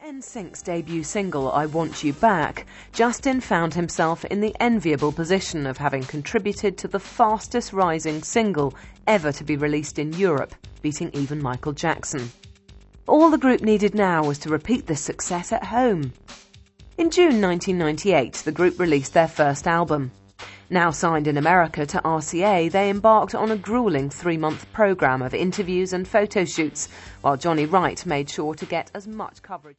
NSYNC's debut single, I Want You Back, Justin found himself in the enviable position of having contributed to the fastest rising single ever to be released in Europe, beating even Michael Jackson. All the group needed now was to repeat this success at home. In June 1998, the group released their first album. Now signed in America to RCA, they embarked on a grueling 3-month programme of interviews and photo shoots, while Johnny Wright made sure to get as much coverage